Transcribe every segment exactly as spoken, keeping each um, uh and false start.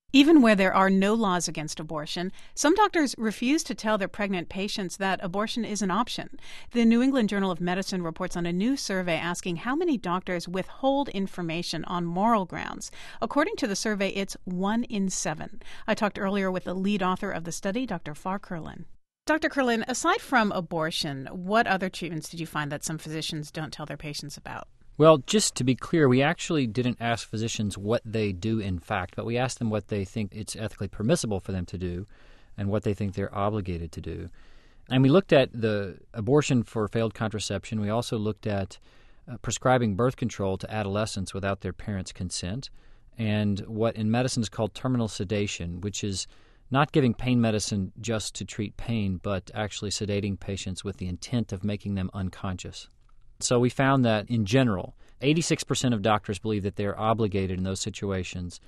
Even where there are no laws against abortion, some doctors refuse to tell their pregnant patients that abortion is an option. The New England Journal of Medicine reports on a new survey asking how many doctors withhold information on moral grounds. According to the survey, it's one in seven. I talked earlier with the lead author of the study, Doctor Farr Curlin. Doctor Curlin, aside from abortion, what other treatments did you find that some physicians don't tell their patients about? Well, just to be clear, we actually didn't ask physicians what they do in fact, but we asked them what they think it's ethically permissible for them to do and what they think they're obligated to do. And we looked at the abortion for failed contraception. We also looked at uh, prescribing birth control to adolescents without their parents' consent, and what in medicine is called terminal sedation, which is not giving pain medicine just to treat pain, but actually sedating patients with the intent of making them unconscious. So we found that, in general, eighty-six percent of doctors believe that they're obligated in those situations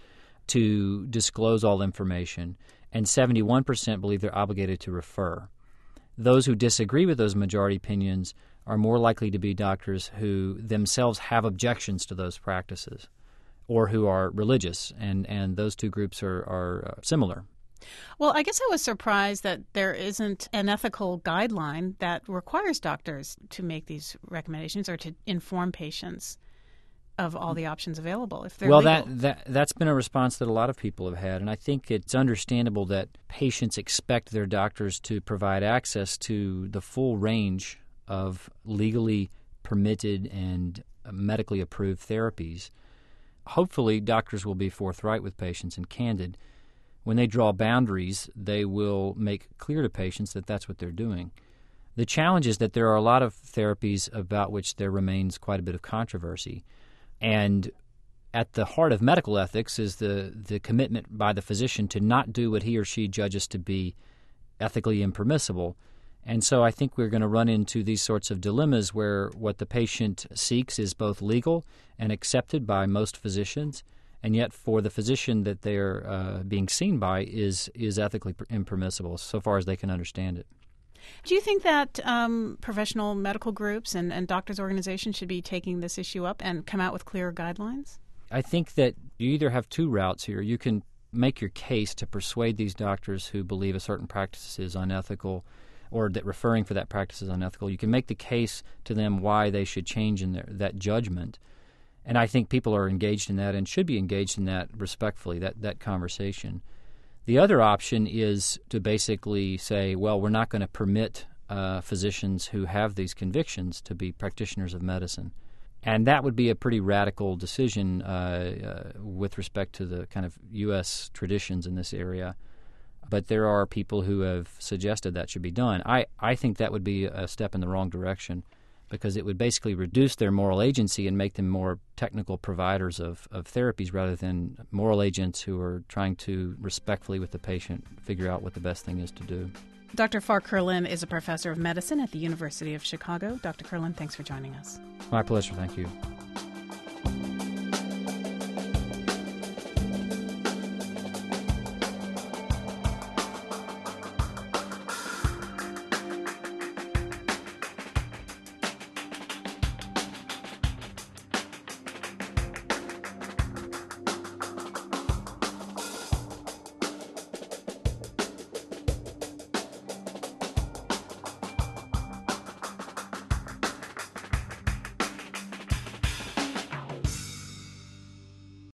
to disclose all information, and seventy-one percent believe they're obligated to refer. Those who disagree with those majority opinions are more likely to be doctors who themselves have objections to those practices or who are religious, and, and those two groups are, are uh, similar. Well, I guess I was surprised that there isn't an ethical guideline that requires doctors to make these recommendations or to inform patients of all the options available if they're well, legal. that, that, that's been a response that a lot of people have had, and I think it's understandable that patients expect their doctors to provide access to the full range of legally permitted and medically approved therapies. Hopefully, doctors will be forthright with patients and candid. When they draw boundaries, they will make clear to patients that that's what they're doing. The challenge is that there are a lot of therapies about which there remains quite a bit of controversy. And at the heart of medical ethics is the, the commitment by the physician to not do what he or she judges to be ethically impermissible. And so I think we're going to run into these sorts of dilemmas where what the patient seeks is both legal and accepted by most physicians, and yet for the physician that they're uh, being seen by is is ethically impermissible so far as they can understand it. Do you think that um, professional medical groups and, and doctors' organizations should be taking this issue up and come out with clearer guidelines? I think that you either have two routes here. You can make your case to persuade these doctors who believe a certain practice is unethical or that referring for that practice is unethical. You can make the case to them why they should change in their, that judgment. And I think people are engaged in that and should be engaged in that respectfully, that, that conversation. The other option is to basically say, well, we're not going to permit uh, physicians who have these convictions to be practitioners of medicine. And that would be a pretty radical decision uh, uh, with respect to the kind of U S traditions in this area. But there are people who have suggested that should be done. I, I think that would be a step in the wrong direction, because it would basically reduce their moral agency and make them more technical providers of, of therapies rather than moral agents who are trying to respectfully with the patient figure out what the best thing is to do. Doctor Farr Curlin is a professor of medicine at the University of Chicago. Doctor Curlin, thanks for joining us. My pleasure. Thank you.